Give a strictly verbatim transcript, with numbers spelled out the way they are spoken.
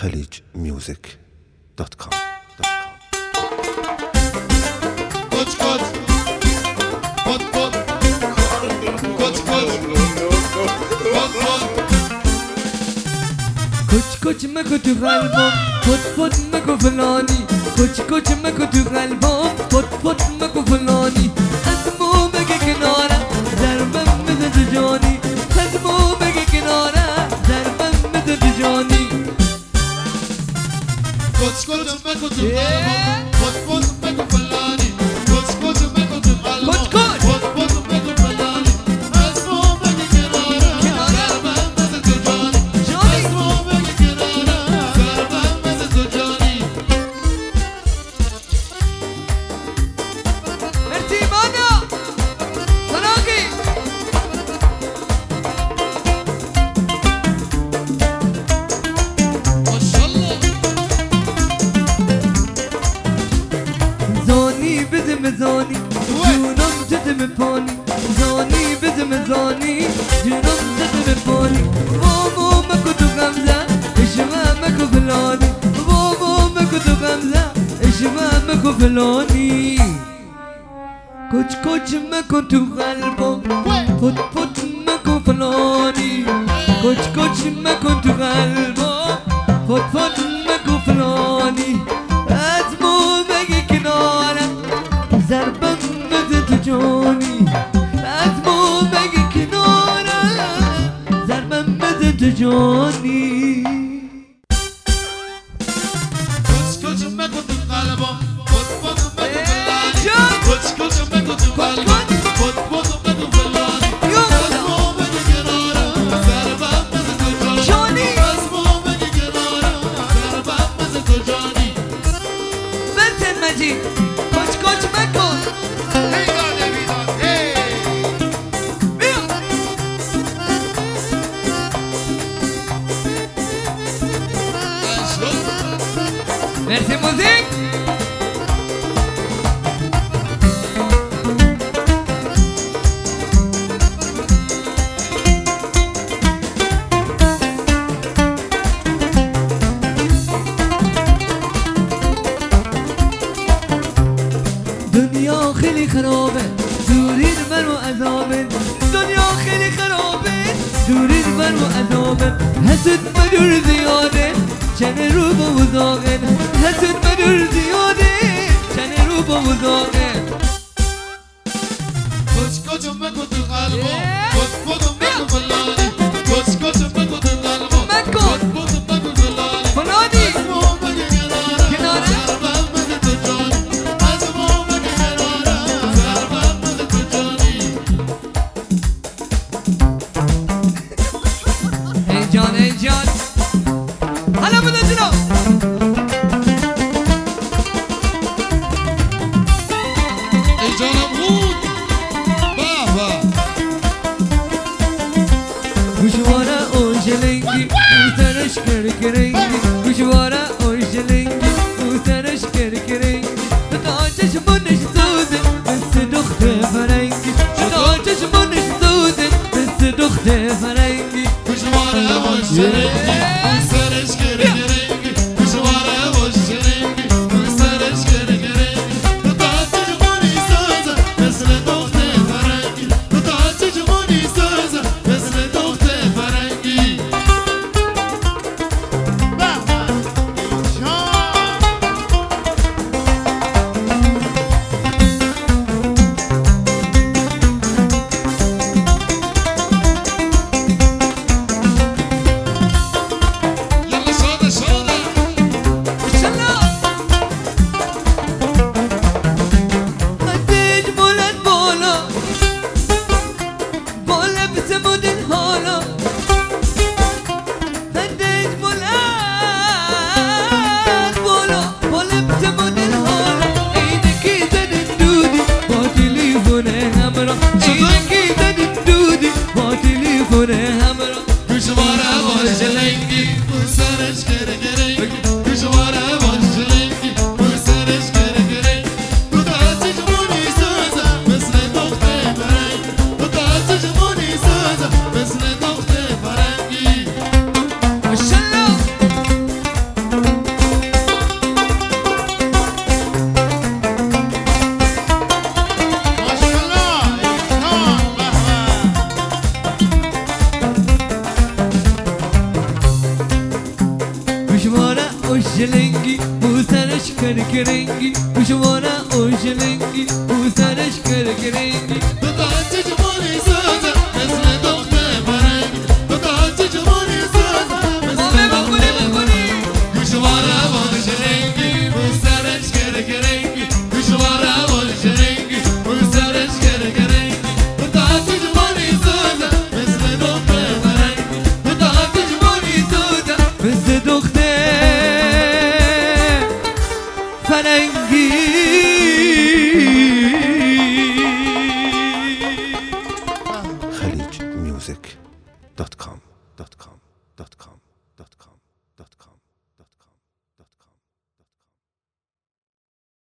خلیج میوزیک دات کام. Koç koç Kot kot Koç koç Kot kot کچ کچ مکو تو قلبم پت پت مکو فلانی کچ کچ مکو تو قلبم پت پت مکو فلانی از مو بگی کناره ضربم بده تو جانی از مو بگی کناره ضربم بده تو جانی Koç koç meko tu qalbim Kot kot meko falani Koç koç meko tu qalbim Koç koç Kot kot meko falani Asmo bagi kenara Zarbam meze tu jani Asmo bagi kenara Zarbam meze tu jani مرسی مانا سراغی Maşallah زانی بدم زانی جونم جدم پانی زانی بدم زانی جونم جدم پانی بابا مکو تو غمزه اشما مکو فلانی بابا مکو تو غمزه اشما مکو فلانی کچ کچ مکو تو قلبم پت پت مکو فلانی کچ کچ مکو تو قلبم پت پت مکو فلانی از مو بگی کنارم ضربم بده تو جانی از مو بگی کنارم ضربم بده تو جانی Koç koç meko tu qalbim Kot kot meko falani Koç koç meko tu qalbim Kot kot meko falani Asmo bagi kenara Zarbam meze tu jani Asmo bagi kenara Zarbam meze tu jani برتن مجید کچ کچ مکن Hey gade bidan hey بیا مرسی موزیک دنیا خیلی خرابه دورین من و عذابه دنیا خیلی خرابه دورین من و عذابه حسد مدور زیاده چنه رو با وزاقه حسد مدور زیاده چنه رو با وزاقه Koç koç meko tu qalbim Kot kot meko falani Koç koç meko tu qalbim Meko. Kot kot meko falani فلانی Asmo bagi kenara Kenara. Zarbam meze tu jani Asmo bagi kenara Zarbam meze tu jani ای جان ای جان حالا بده جلو Ey canım Hud Baba گوشواره اوشلنگی بوسرش کرکرنگی گوشواره اوشلنگی بوسرش کرکرنگی تا چشمونش سوزه مثل دخت فرنگی تا چشمونش سوزه مثل دخت فرنگی Kuşvara boş rengi Sarış kere rengi Kuşvara boş rengi Sarış kere rengi Tutatı cumhuri söze Mesle dokte farengi Tutatı cumhuri söze Mesle dokte farengi Baba Yalla şada şada ماشاءالله قدش بلند بالا بالا بسمودن حالا قدش بلند بالا بالا بسمودن حالا عینکی زدن دودی با تليفون همراه عینکی زدن دودی با تليفون همراه Kuşvara boş rengi Sarış kere rengi Kuşvara boş rengi Sarış kere rengi Tutatı cumhuri söze Mesle dokte farengi Tutatı cumhuri söze Mesle dokte farengi ماشاءالله اوشلنگی او سرش کرکرنگی گوشواره اوشلنگی او سرش کرکرنگی تو تاچ جمونی سازه مثل دختر فرنگی تو تاچ جمونی سازه مثل دختر فرنگی گوشواره اوشلنگی او سرش کرکرنگی گوشواره اوشلنگی او سرش کرکرنگی تو تاچ جمونی سازه مثل دختر فرنگی تو تاچ جمونی سازه مثل دختر فرنگی